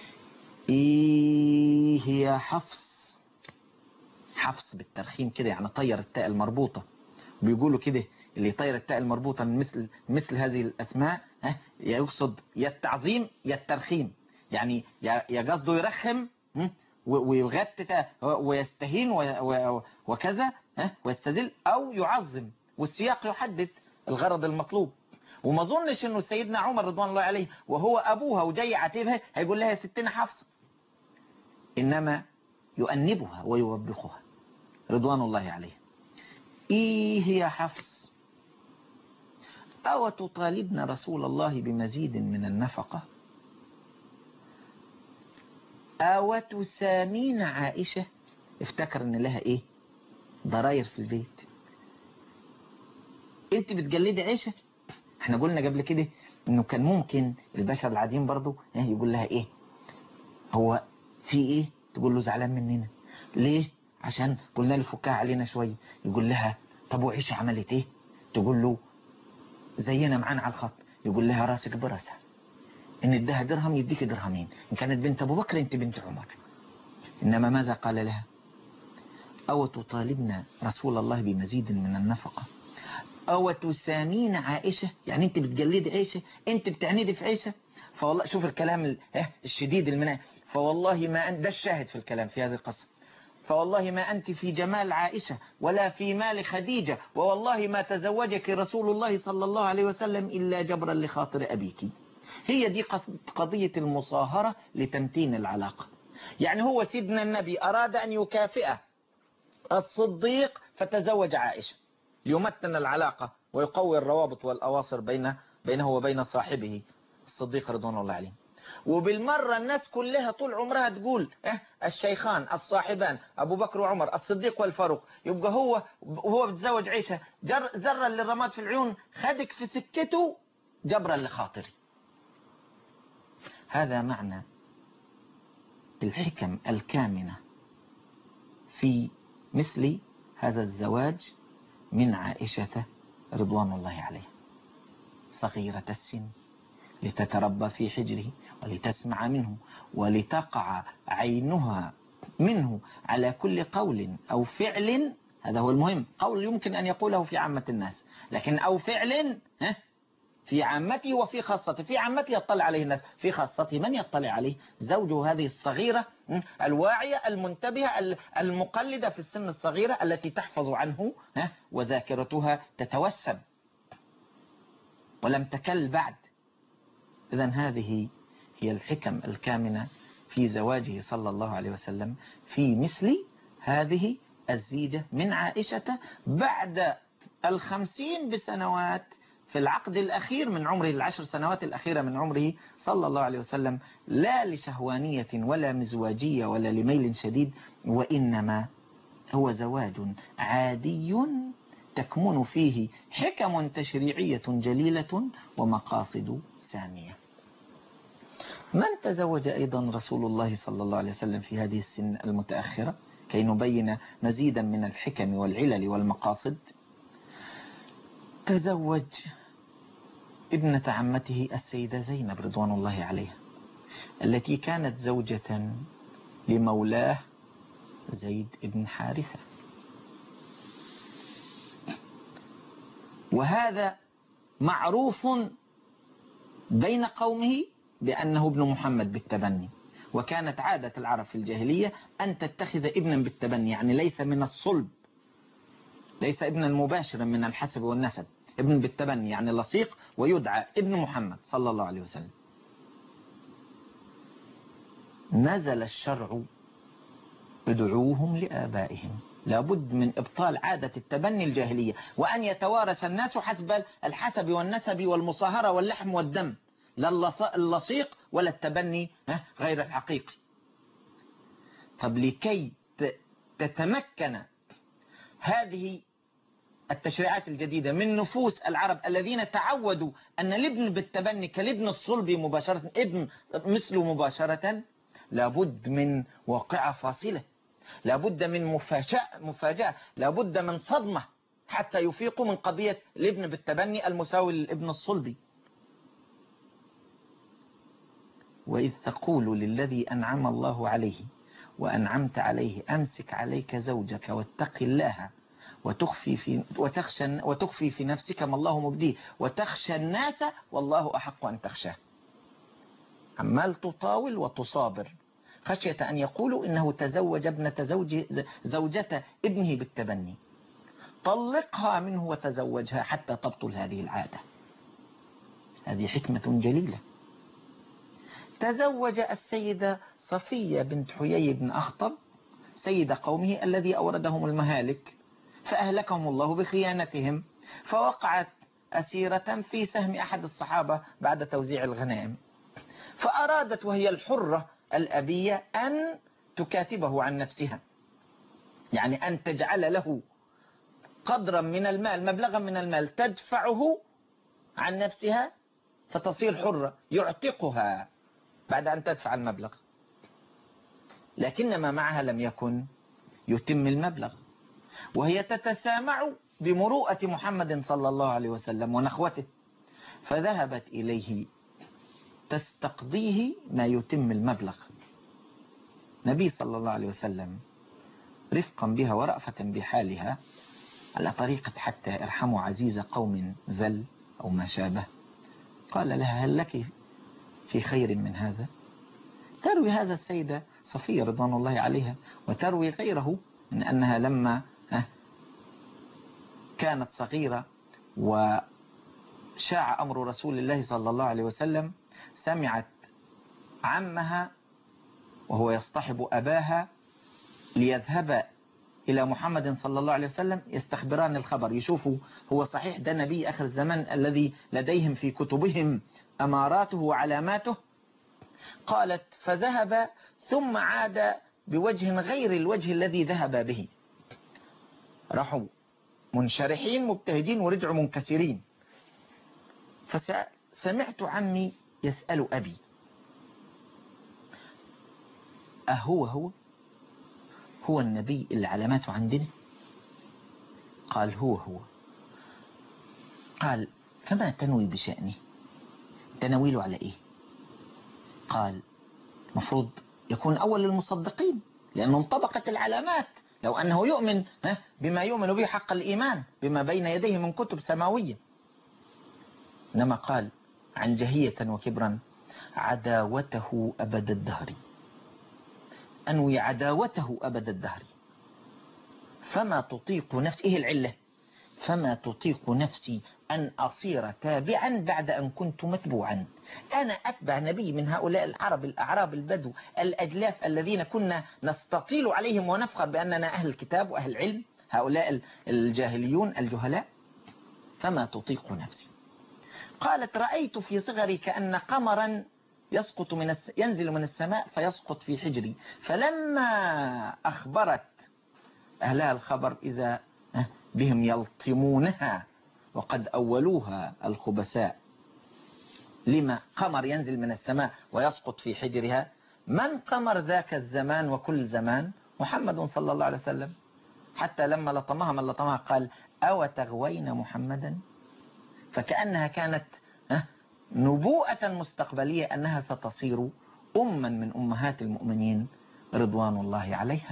إيه هي حفص، حفص بالترخيم كده يعني طير التاء المربوطة، بيقولوا كده اللي طير التاء المربوطة من مثل هذه الأسماء يقصد يا التعظيم يا الترخيم، يعني يا قصده يرخم ويغتت ويستهين وكذا ويستذل، أو يعظم، والسياق يحدد الغرض المطلوب. وما ظنش انه سيدنا عمر رضوان الله عليه وهو ابوها وجاي عاتبها هيقول لها يا ستنا حفصة، انما يؤنبها ويوبخها رضوان الله عليه. ايه هي حفص؟ او تطالبن رسول الله بمزيد من النفقة، او تسامين عائشة. افتكر ان لها ايه؟ ضراير في البيت. انت بتجلدي عائشة. احنا قلنا قبل كده انه كان ممكن البشر العاديين برضو يقول لها ايه، هو في ايه؟ تقول له زعلان مننا ليه؟ عشان قلنا له فكها علينا شوية. يقول لها طب وعيشة عملت ايه؟ تقول له زينا معانا على الخط. يقول لها راسك براسها، ان ادها درهم يديك درهمين، ان كانت بنت ابو بكر انت بنت عمر. انما ماذا قال لها؟ او تطالبن رسول الله بمزيد من النفقة، او تسامين عائشة، يعني انت بتجلدي عائشة، انت بتعنيدي في عائشة. فوالله شوف الكلام الشديد المناء، فوالله ما أنت، ده الشاهد في الكلام في هذه القصة، فوالله ما أنت في جمال عائشة ولا في مال خديجة، ووالله ما تزوجك رسول الله صلى الله عليه وسلم إلا جبرا لخاطر أبيك. هي دي قضية المصاهرة لتمتين العلاقة. يعني هو سيدنا النبي أراد أن يكافئ الصديق فتزوج عائشة ليمتن العلاقة ويقوي الروابط والأواصر بينه وبين صاحبه الصديق رضوان الله عليه. وبالمرة الناس كلها طول عمرها تقول الشيخان الصاحبان أبو بكر وعمر الصديق والفاروق، يبقى هو بتزوج عائشة زرا للرماد في العيون، خدك في سكته جبرا لخاطري. هذا معنى الحكم الكامنة في مثل هذا الزواج من عائشة رضوان الله عليه، صغيرة السن لتتربى في حجره ولتسمع منه ولتقع عينها منه على كل قول أو فعل. هذا هو المهم، قول يمكن أن يقوله في عامة الناس، لكن أو فعل في عامته وفي خاصته. في عامته يطلع عليه الناس، في خاصته من يطلع عليه؟ زوجه هذه الصغيرة الواعية المنتبهة المقلدة في السن الصغيرة التي تحفظ عنه وذاكرتها تتوسم ولم تكل بعد. إذن هذه هي الحكم الكامنة في زواجه صلى الله عليه وسلم في مثل هذه الزيجة من عائشة بعد 50 بسنوات في العقد الأخير من عمره، 10 سنوات الأخيرة من عمره صلى الله عليه وسلم، لا لشهوانية ولا مزواجية ولا لميل شديد، وإنما هو زواج عادي تكمن فيه حكم تشريعية جليلة ومقاصد سامية. من تزوج أيضا رسول الله صلى الله عليه وسلم في هذه السن المتأخرة كي نبين مزيدا من الحكم والعلل والمقاصد؟ تزوج ابنة عمته السيدة زينب رضوان الله عليها، التي كانت زوجة لمولاه زيد بن حارثة، وهذا معروف بين قومه بأنه ابن محمد بالتبني. وكانت عادة العرب في الجاهلية أن تتخذ ابنا بالتبني، يعني ليس من الصلب، ليس ابنا مباشرا من الحسب والنسب، ابن بالتبني يعني لصيق ويدعى ابن محمد صلى الله عليه وسلم. نزل الشرع ادعوهم لآبائهم، لابد من إبطال عادة التبني الجاهلية، وأن يتوارث الناس حسب الحسب والنسب والمصاهرة واللحم والدم، لا اللصيق ولا التبني غير الحقيقي. طب لكي تتمكن هذه التشريعات الجديدة من نفوس العرب الذين تعودوا أن الابن بالتبني كالابن الصلبي مباشرة، ابن مثله مباشرة، لابد من واقعة فاصلة، لابد من مفاجأة، لابد من صدمة حتى يفيقوا من قضية الابن بالتبني المساوي للابن الصلبي. وإذ تقول للذي أنعم الله عليه وأنعمت عليه أمسك عليك زوجك واتق الله وتخفي في نفسك ما الله مبديه وتخشى الناس والله أحق أن تخشاه. عمال تطاول وتصابر خشية أن يقولوا إنه تزوج زوجة ابنه بالتبني. طلقها منه وتزوجها حتى تبطل هذه العادة. هذه حكمة جليلة. تزوج السيدة صفية بنت حيي بن أخطب سيد قومه الذي أوردهم المهالك، فأهلكهم الله بخيانتهم، فوقعت أسيرة في سهم أحد الصحابة بعد توزيع الغنائم، فأرادت وهي الحرة الأبية أن تكاتبه عن نفسها، يعني أن تجعل له قدرا من المال، مبلغا من المال تدفعه عن نفسها فتصير حرة، يعتقها بعد أن تدفع المبلغ. لكن ما معها لم يكن يتم المبلغ، وهي تتسامع بمروءة محمد صلى الله عليه وسلم ونخوته، فذهبت إليه تستقضيه ما يتم المبلغ. نبي صلى الله عليه وسلم رفقا بها ورأفة بحالها على طريقة حتى ارحموا عزيز قوم ذل أو ما شابه، قال لها هل لك في خير من هذا؟ تروي هذا السيدة صفية رضوان الله عليها، وتروي غيره من أنها لما كانت صغيرة وشاع أمر رسول الله صلى الله عليه وسلم سمعت عمها وهو يصطحب أباها ليذهب إلى محمد صلى الله عليه وسلم يستخبران الخبر، يشوفوا هو صحيح ده نبي آخر الزمان الذي لديهم في كتبهم أماراته وعلاماته. قالت فذهب ثم عاد بوجه غير الوجه الذي ذهب به، راحوا منشرحين مبتهجين ورجعوا منكسرين. فسمعت عمي يسأل أبي هو النبي اللي علاماته عندنا؟ قال هو. قال فما تنوي بشأنه؟ تنويله على إيه؟ قال مفروض يكون أول المصدقين لأنه انطبقت العلامات، لو أنه يؤمن بما يؤمن به حق الإيمان بما بين يديه من كتب سماوية. إنما قال عن جهية وكبرا عداوته أبد الدهر، أنوي عداوته أبد الدهر، فما تطيق نفسي. إيه العلة؟ فما تطيق نفسي أن أصير تابعا بعد أن كنت متبوعا. أنا أتبع نبي من هؤلاء العرب الأعراب البدو الأجلاف الذين كنا نستطيل عليهم ونفخر بأننا أهل الكتاب وأهل العلم، هؤلاء الجاهليون الجهلاء. فما تطيق نفسي. قالت رأيت في صغري كأن قمرا ينزل من السماء فيسقط في حجري، فلما أخبرت أهلها الخبر إذا بهم يلطمونها وقد أولوها الخبثاء. لما قمر ينزل من السماء ويسقط في حجرها؟ من قمر ذاك الزمان وكل زمان؟ محمد صلى الله عليه وسلم. حتى لما لطمها من لطمها قال أو تغوين محمدا؟ فكأنها كانت نبوءة مستقبلية أنها ستصير أما من أمهات المؤمنين رضوان الله عليها.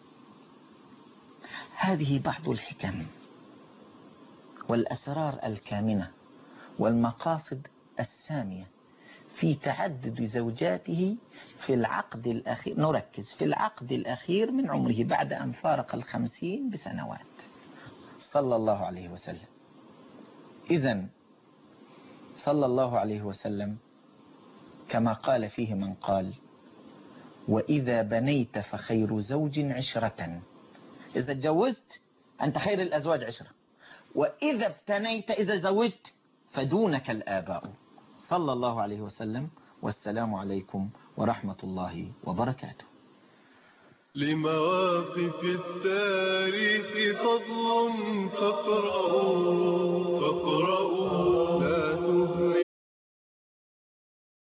هذه بعض الحكم والأسرار الكامنة والمقاصد السامية في تعدد زوجاته في العقد الأخير. نركز في العقد الأخير من عمره بعد أن فارق 50 بسنوات صلى الله عليه وسلم. إذن صلى الله عليه وسلم كما قال فيه من قال وإذا بنيت فخير زوج عشرة. إذا تجوزت أنت خير الأزواج عشرة، وإذا ابتنيت إذا زوجت فدونك الآباء. صلى الله عليه وسلم، والسلام عليكم ورحمة الله وبركاته. لمواقف التاريخ فضل فاقرأوا